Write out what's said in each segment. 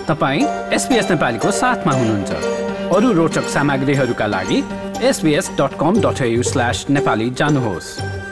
तपाईँ SBS नेपालीको साथमा हुनुहुन्छ। अरू रोचक सामग्रीहरूका लागि sbs.com.au/nepali जानुहोस्।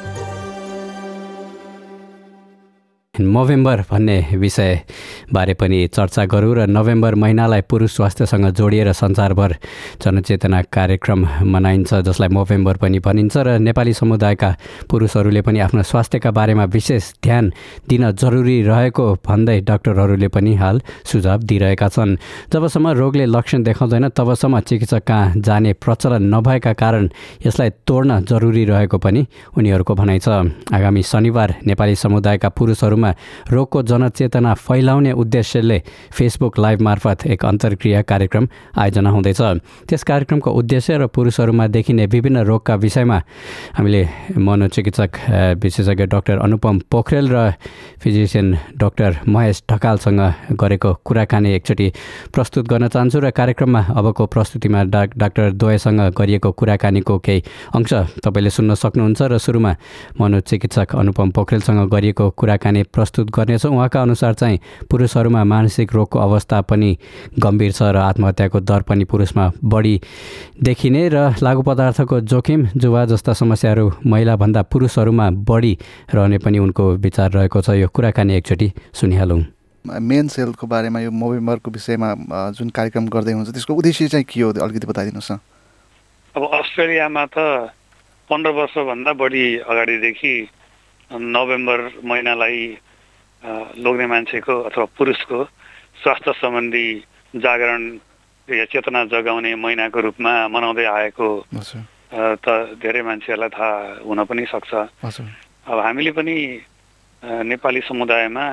नोभेम्बर भन्ने विषयबारे पनि चर्चा गरौँ र नोभेम्बर महिनालाई पुरुष स्वास्थ्यसँग जोडिएर संसारभर जनचेतना कार्यक्रम मनाइन्छ, जसलाई नोभेम्बर पनि भनिन्छ र नेपाली समुदायका पुरुषहरूले पनि आफ्नो स्वास्थ्यका बारेमा विशेष ध्यान दिन जरुरी रहेको भन्दै डाक्टरहरूले पनि हाल सुझाव दिइरहेका छन्। जबसम्म रोगले लक्षण देखाउँदैन तबसम्म चिकित्सक कहाँ जाने प्रचलन नभएका कारण यसलाई तोड्न जरुरी रहेको पनि उनीहरूको भनाइ छ। आगामी शनिबार नेपाली समुदायका पुरुषहरूमा रोगको जनचेतना फैलाउने उद्देश्यले फेसबुक लाइभ मार्फत एक अन्तर्क्रिया कार्यक्रम आयोजना हुँदैछ। त्यस कार्यक्रमको उद्देश्य र पुरुषहरूमा देखिने विभिन्न रोगका विषयमा हामीले मनोचिकित्सक विशेषज्ञ डाक्टर अनुपम पोखरेल र फिजिसियन डाक्टर महेश ढकालसँग गरेको कुराकानी एकचोटि प्रस्तुत गर्न चाहन्छु र कार्यक्रममा अबको प्रस्तुतिमा डाक्टर द्वयसँग गरिएको कुराकानीको केही अंश तपाईँले सुन्न सक्नुहुन्छ र सुरुमा मनोचिकित्सक अनुपम पोखरेलसँग गरिएको कुराकानी प्रस्तुत गर्नेछौँ। उहाँका अनुसार चाहिँ पुरुषहरूमा मानसिक रोगको अवस्था पनि गम्भीर छ र आत्महत्याको दर पनि पुरुषमा बढी देखिने र लागु पदार्थको जोखिम जुवा जस्ता समस्याहरू महिलाभन्दा पुरुषहरूमा बढी रहने पनि उनको विचार रहेको छ। यो कुराकानी एकचोटि सुनिहालौँ। मेन्स हेल्थको बारेमा यो नोभेम्बरको विषयमा जुन कार्यक्रम गर्दै हुन्छ त्यसको उद्देश्य चाहिँ के हो, अलिकति बताइदिनुहोस् न। अब अस्ट्रेलियामा त 15 वर्षभन्दा बढी अगाडिदेखि नोभेम्बर महिनालाई लोग्ने मान्छेको अथवा पुरुषको स्वास्थ्य सम्बन्धी जागरण या चेतना जगाउने महिनाको रूपमा मनाउँदै आएको त धेरै मान्छेहरूलाई थाहा हुन पनि सक्छ। अब हामीले पनि नेपाली समुदायमा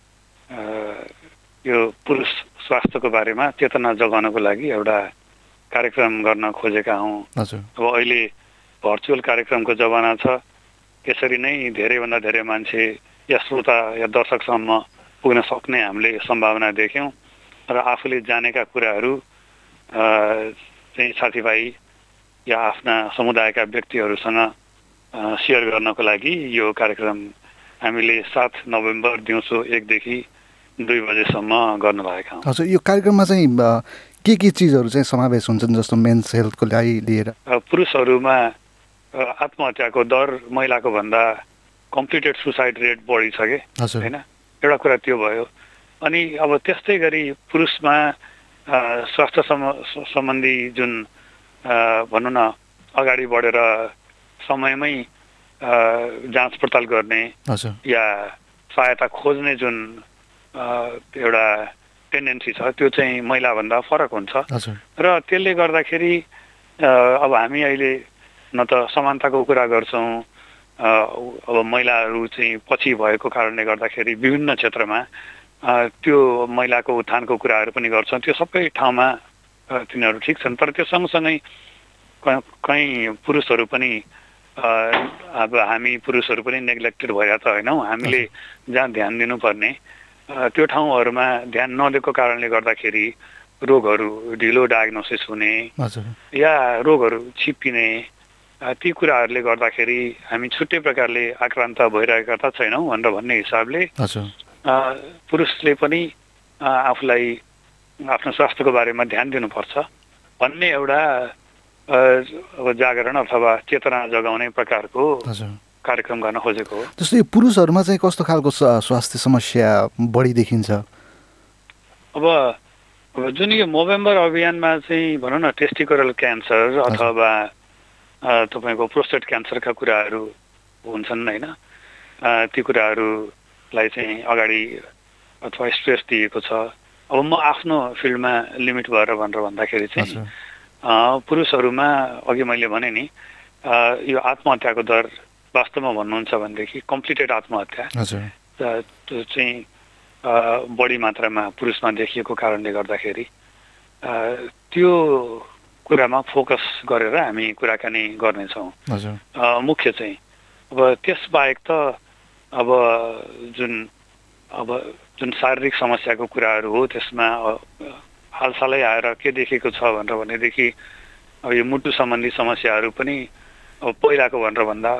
यो पुरुष स्वास्थ्यको बारेमा चेतना जगाउनको लागि एउटा कार्यक्रम गर्न खोजेका हौँ। अब अहिले भर्चुअल कार्यक्रमको जमाना छ, यसरी नै धेरैभन्दा धेरै मान्छे या श्रोता या दर्शकसम्म पुग्न सक्ने हामीले सम्भावना देख्यौँ र आफूले जानेका कुराहरू चाहिँ साथीभाइ या आफ्ना समुदायका व्यक्तिहरूसँग सेयर गर्नको लागि यो कार्यक्रम हामीले 7 नोभेम्बर दिउँसो 1 देखि 2 बजेसम्म गर्न लागेका हौँ। हजुर, यो कार्यक्रममा चाहिँ के चिजहरू चाहिँ समावेश हुन्छन् जस्तो मेन्स हेल्थको लागि लिएर? पुरुषहरूमा आत्महत्याको दर महिलाको भन्दा कम्प्लिटेड सुसाइड रेट बढी छ कि होइन, एउटा कुरा त्यो भयो। अनि अब त्यस्तै गरी पुरुषमा स्वास्थ्य सम्बन्धी जुन भनौँ न अगाडि बढेर समयमै जाँच पडताल गर्ने या सहायता खोज्ने जुन एउटा टेन्डेन्सी छ त्यो चाहिँ महिलाभन्दा फरक हुन्छ र त्यसले गर्दाखेरि अब हामी अहिले न त समानताको कुरा गर्छौँ, अब महिलाहरू चाहिँ पछि भएको कारणले गर्दाखेरि विभिन्न क्षेत्रमा त्यो महिलाको उत्थानको कुराहरू पनि गर्छौँ। त्यो सबै ठाउँमा तिनीहरू ठिक छन्, तर त्यो सँगसँगै कहीँ पुरुषहरू पनि अब हामी पुरुषहरू पनि नेग्लेक्टेड भइरहेको त होइनौँ। हामीले जहाँ ध्यान दिनुपर्ने त्यो ठाउँहरूमा ध्यान नदिएको कारणले गर्दाखेरि रोगहरू ढिलो डायग्नोसिस हुने या रोगहरू छिप्पिने ती कुराहरूले गर्दाखेरि हामी छुट्टै प्रकारले आक्रान्त भइरहेका त छैनौँ भनेर भन्ने हिसाबले पुरुषले पनि आफूलाई आफ्नो स्वास्थ्यको बारेमा ध्यान दिनुपर्छ भन्ने एउटा अब जागरण अथवा चेतना जगाउने प्रकारको कार्यक्रम गर्न खोजेको हो। जस्तो यो पुरुषहरूमा चाहिँ कस्तो खालको स्वास्थ्य समस्या बढी देखिन्छ? अब जुन यो नोभेम्बर अभियानमा चाहिँ भनौँ न टेस्टिकुलर क्यान्सर अथवा तपाईँको प्रोस्टेट क्यान्सरका कुराहरू हुन्छन् होइन, ती कुराहरूलाई चाहिँ अगाडि अथवा स्ट्रेस दिएको छ। अब म आफ्नो फिल्डमा लिमिट भएर भनेर भन्दाखेरि चाहिँ पुरुषहरूमा अघि मैले भने नि यो आत्महत्याको दर वास्तवमा भन्नुहुन्छ भनेदेखि कम्प्लिटेड आत्महत्या त्यो चाहिँ बढी मात्रामा पुरुषमा देखिएको कारणले गर्दाखेरि त्यो कुरामा फोकस गरेर हामी कुराकानी गर्नेछौँ। मुख्य चाहिँ अब त्यसबाहेक त अब जुन शारीरिक समस्याको कुराहरू हो त्यसमा हालसालै आएर के देखेको छ भनेर भनेदेखि अब यो मुटु सम्बन्धी समस्याहरू पनि अब पहिलाको भनेर भन्दा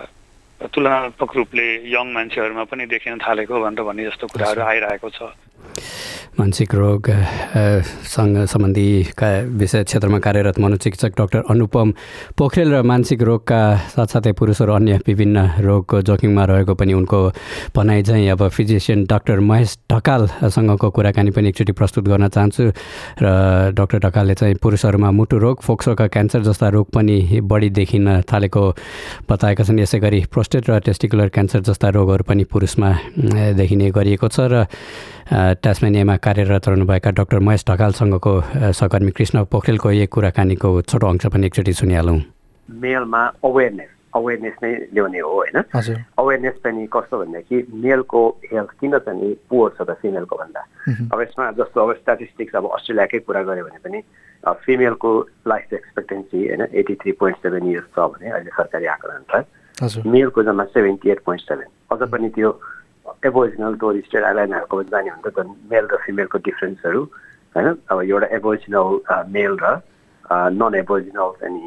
तुलनात्मक रूपले यङ मान्छेहरूमा पनि देखिन थालेको भनेर भन्ने जस्तो कुराहरू आइरहेको छ। मानसिक रोग सँग सम्बन्धी विषय क्षेत्रमा कार्यरत मनोचिकित्सक डाक्टर अनुपम पोखरेल र मानसिक रोगका साथसाथै पुरुषहरू अन्य विभिन्न रोगको जोखिममा रहेको पनि उनको भनाइ चाहिँ अब फिजिसियन डाक्टर महेश ढकालसँगको कुराकानी पनि एकचोटि प्रस्तुत गर्न चाहन्छु। र डाक्टर ढकालले चाहिँ पुरुषहरूमा मुटु रोग, फोक्सोका क्यान्सर जस्ता रोग पनि बढी देखिन थालेको बताएका छन्। यसै गरी प्रोस्टेट र टेस्टिकुलर क्यान्सर जस्ता रोगहरू पनि पुरुषमा देखिने गरिएको छ। र टास्मेनियामा कार्यरत रहनुभएका डाक्टर महेश ढकालसँगको सहकर्मी कृष्ण पोखरेलको यही कुराकानीको छोटो अंश पनि एकचोटि सुनिहालौँ। मेलमा अवेरनेस नै ल्याउने हो होइन। अवेरनेस पनि कस्तो भनेदेखि मेलको हेल्थ किन चाहिँ पुवर छ त फिमेलको भन्दा। अब यसमा जस्तो अब स्ट्याटिस्टिक्स अब अस्ट्रेलियाकै कुरा गऱ्यो भने पनि फिमेलको लाइफ एक्सपेक्टेन्सी होइन 83.7 इयर्स छ भने अहिले सरकारी आँकडा अनुसार मेलको जम्मा 78.7। अझ पनि त्यो एबोरिजिनल टोरी स्टेट आइल्यान्डहरूको जाने हुन्छ त मेल र फिमेलको डिफ्रेन्सहरू होइन। अब एउटा एबोरिजिनल मेल र नन एबोरिजिनल अनि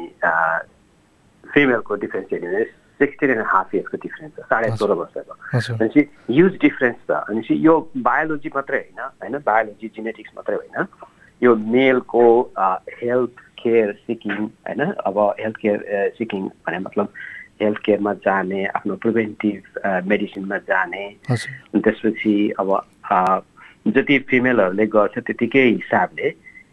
फिमेलको डिफ्रेन्स हेऱ्यो भने 16.5 इयर्सको डिफ्रेन्स छ, 16.5 वर्षको। भनेपछि ह्युज डिफ्रेन्स छ। भनेपछि यो बायोलोजी मात्रै होइन बायोलोजी जेनेटिक्स मात्रै होइन, यो मेलको हेल्थ केयर सिकिङ होइन। अब हेल्थ केयर सिकिङ भने मतलब हेल्थ केयरमा जाने, आफ्नो प्रिभेन्टिभ मेडिसिनमा जाने, त्यसपछि अब जति फिमेलहरूले गर्छ त्यतिकै हिसाबले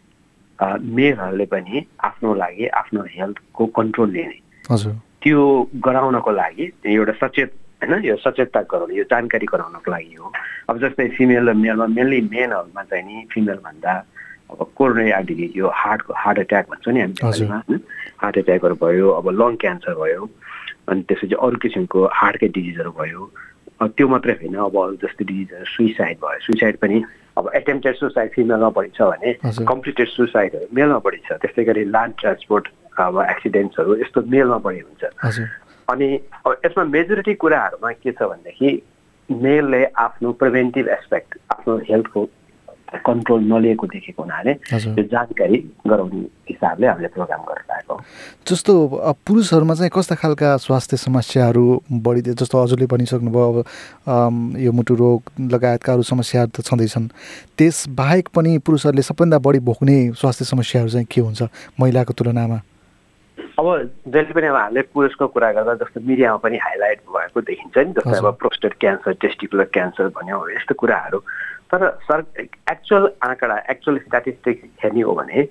मेलहरूले पनि आफ्नो लागि आफ्नो हेल्थको कन्ट्रोल लिने, त्यो गराउनको लागि एउटा सचेत होइन, यो सचेतता गराउने, यो जानकारी गराउनको लागि हो। अब जस्तै फिमेल र मेलमा मेनली मेनहरूमा चाहिँ नि फिमेलभन्दा अब कोरोनरी आर्टरी डिजिज, यो हार्ट एट्याक भन्छौँ नि हामी नेपालीमा होइन, हार्ट एट्याकहरू भयो, अब लङ क्यान्सर भयो, अनि त्यसपछि अरू किसिमको हार्टकै डिजिजहरू भयो। त्यो मात्रै होइन, अब अरू जस्तो डिजिजहरू सुइसाइड भयो, सुइसाइड पनि अब एटेम्प्टेड सुसाइड फिमेलमा बढी छ भने कम्प्लिटेड सुसाइडहरू मेलमा बढी छ। त्यस्तै गरी ल्यान्ड ट्रान्सपोर्ट अब एक्सिडेन्ट्सहरू यस्तो मेलमा बढी हुन्छ। अनि यसमा मेजोरिटी कुराहरूमा के छ भनेदेखि मेलले आफ्नो प्रिभेन्टिभ एस्पेक्ट, आफ्नो हेल्थको कन्ट्रोल नलिएको देखेको हुनाले यो जानकारी गराउने हिसाबले हामीले प्रोग्राम गरिरहेको। जस्तो पुरुषहरूमा चाहिँ कस्ता खालका स्वास्थ्य समस्याहरू बढी, जस्तो हजुरले भनिसक्नुभयो अब यो मुटु रोग लगायतका अरू समस्याहरू त छँदैछन्, त्यस बाहेक पनि पुरुषहरूले सबभन्दा बढी भोग्ने स्वास्थ्य समस्याहरू चाहिँ के हुन्छ महिलाको तुलनामा? अब जहिले पनि अब हामीले पुरुषको कुरा गर्दा जस्तो मिडियामा पनि हाइलाइट भएको देखिन्छ नि, जस्तो अब प्रोस्टेट क्यान्सर, टेस्टिकुलर क्यान्सर भन्यो यस्तो कुराहरू। तर एक्चुअल आँकडा, एक्चुअल स्ट्याटिस्टिक्स हेर्ने हो भने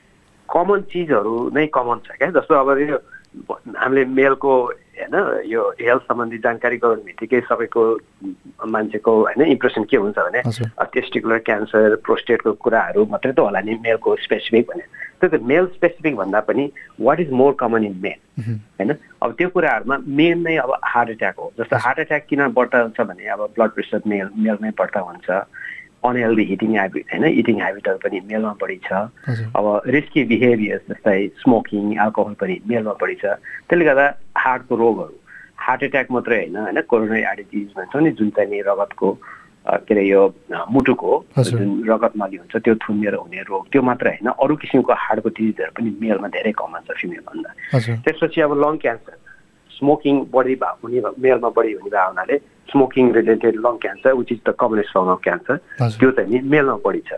कमन चिजहरू नै कमन छ क्या। जस्तो अब यो हामीले मेलको होइन यो हेल्थ सम्बन्धी जानकारी गराउने बित्तिकै सबैको मान्छेको होइन इम्प्रेसन के हुन्छ भने टेस्टिकुलर क्यान्सर, प्रोस्टेटको कुराहरू मात्रै त होला नि मेलको स्पेसिफिक भने। त्यो त मेल स्पेसिफिक भन्दा पनि what is more common in male होइन। अब त्यो कुराहरूमा मेन नै अब हार्ट एट्याक हो। जस्तो हार्ट एट्याक किन बढ्ता हुन्छ भने अब ब्लड प्रेसर मेलमै बढ्ता हुन्छ, अनहेल्दी इटिङ ह्याबिट होइन, इटिङ ह्याबिटहरू पनि मेलमा बढी छ। अब रिस्की बिहेभियर जस्तै स्मोकिङ, अल्कोहल पनि मेलमा बढी छ। त्यसले गर्दा हार्टको रोगहरू, हार्ट एट्याक मात्रै होइन होइन, कोरोनरी आर्टरी डिजिज भन्छौँ नि, जुन चाहिँ नि रगतको के अरे यो मुटुको जुन रगत नली हुन्छ त्यो थुनिएर हुने रोग, त्यो मात्रै होइन अरू किसिमको हार्टको डिजिजहरू पनि मेलमा धेरै कमन छ फिमेलभन्दा। त्यसपछि अब लङ क्यान्सर, स्मोकिङ बढी हुने मेलमा बढी हुने भएको हुनाले smoking related lung cancer which is the commonest form of cancer, त्यो चाहिँ नि मेलमा बढी छ।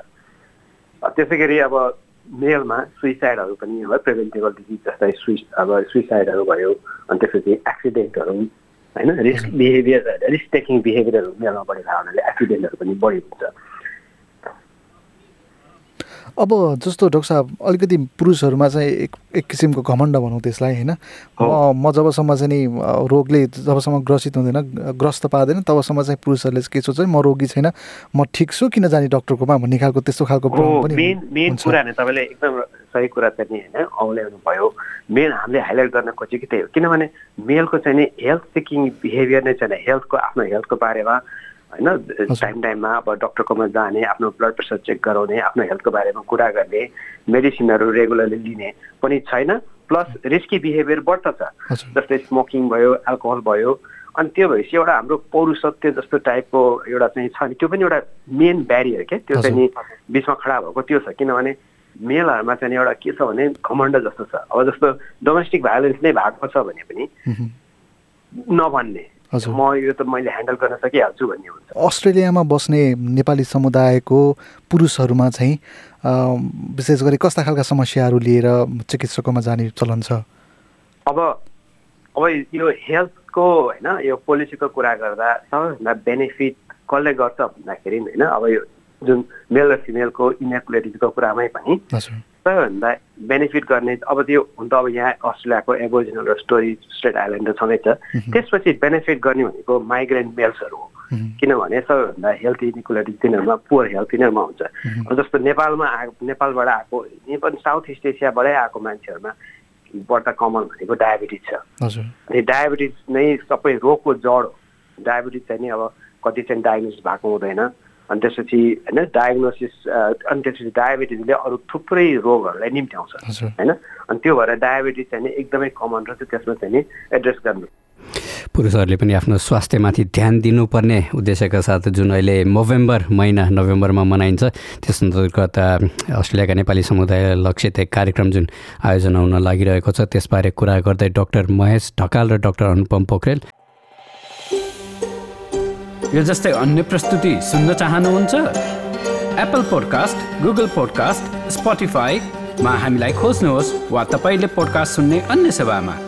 त्यसै गरी अब मेलमा सुइसाइडहरू पनि है, प्रिभेन्टेबल डिजिज जस्तै सुइसाइडहरू भयो, अनि त्यसपछि एक्सिडेन्टहरू होइन, रिस्क बिहेभियर, रिस्क टेकिङ बिहेभियरहरू मेलमा बढी भएको हुनाले एक्सिडेन्टहरू पनि बढी हुन्छ। अब जस्तो डाक्टर साहब अलिकति पुरुषहरूमा चाहिँ एक किसिमको घमण्ड भनौँ त्यसलाई होइन, म जबसम्म चाहिँ नि रोगले जबसम्म ग्रसित हुँदैन, ग्रस्त पार्दैन तबसम्म चाहिँ पुरुषहरूले के सोच्छ म रोगी छैन, म ठिक छु, किन जाने डक्टरकोमा भन्ने खालको त्यस्तो खालको मेन कुरा नै तपाईँले एकदम सही कुरा चाहिँ होइन औल्याउनु भयो। मेन हामीले हाइलाइट गर्न खोजेको त्यही हो, किनभने मेलको चाहिँ नि हेल्थ सिकिङ बिहेभियर नै छैन। हेल्थको आफ्नो हेल्थको बारेमा होइन टाइममा अब डक्टरकोमा जाने, आफ्नो ब्लड प्रेसर चेक गराउने, आफ्नो हेल्थको बारेमा कुरा गर्ने, मेडिसिनहरू रेगुलरली लिने पनि छैन। प्लस रिस्की बिहेभियर बढ्ता छ, जस्तै स्मोकिङ भयो, अल्कोहल भयो। अनि त्यो भएपछि एउटा हाम्रो पौरुषत्व जस्तो टाइपको एउटा चाहिँ छ नि, त्यो पनि एउटा मेन ब्यारियर क्या, त्यो चाहिँ नि बिचमा खडा भएको त्यो छ। किनभने मेलहरूमा चाहिँ एउटा के छ भने घमण्ड जस्तो छ। अब जस्तो डोमेस्टिक भायोलेन्स नै भएको छ भने पनि नभन्ने म यो त मैले ह्यान्डल गर्न सकिहाल्छु भन्ने हुन्छ। अस्ट्रेलियामा बस्ने नेपाली समुदायको पुरुषहरूमा चाहिँ विशेष गरी कस्ता खालका समस्याहरू लिएर चिकित्सकमा जाने चलन छ? अब यो हेल्थको होइन यो पोलिसीको कुरा गर्दा सबैभन्दा बेनिफिट कसले गर्छ भन्दाखेरि होइन अब यो जुन मेल र फिमेलको इनइक्वालिटीको कुरामै पनि सबैभन्दा बेनिफिट गर्ने अब त्यो हुन त अब यहाँ अस्ट्रेलियाको एबोरिजिनल र स्ट्रेट आइल्यान्डर छँदैछ। त्यसपछि बेनिफिट गर्ने भनेको माइग्रेन्ट मेल्सहरू हो, किनभने सबैभन्दा हेल्थ इनइक्वालिटी तिनीहरूमा पुवर हेल्थ तिनीहरूमा हुन्छ। अब जस्तो नेपालबाट आएको इभन साउथ इस्ट एसियाबाटै आएको मान्छेहरूमा बढ्ता कमन भनेको डायबिटिज छ। अनि डायबिटिज नै सबै रोगको जड हो। डायबिटिज चाहिँ नि अब कति चाहिँ डायग्नोसिस भएको हुँदैन, अनि त्यसपछि होइन डायग्नोसिस अनि त्यसपछि डायबिटिजले अरू थुप्रै रोगहरूलाई निम्त्याउँछ होइन। अनि त्यो भएर डायबिटिज चाहिँ नि एकदमै कमन रहेछ, त्यसमा चाहिँ नि एड्रेस गर्नु। पुरुषहरूले पनि आफ्नो स्वास्थ्यमाथि ध्यान दिनुपर्ने उद्देश्यका साथ जुन अहिले नोभेम्बरमा मनाइन्छ त्यस अन्तर्गत अस्ट्रेलियाका नेपाली समुदाय लक्षित एक कार्यक्रम जुन आयोजना हुन लागिरहेको छ त्यसबारे कुरा गर्दै डाक्टर महेश ढकाल र डाक्टर अनुपम पोखरेल। यो जस्तै अन्य प्रस्तुति सुन्न चाहनुहुन्छ? एप्पल पोडकास्ट, गुगल पोडकास्ट, स्पोटिफाईमा हामीलाई खोज्नुहोस् वा तपाईँले पोडकास्ट सुन्ने अन्य सेवामा।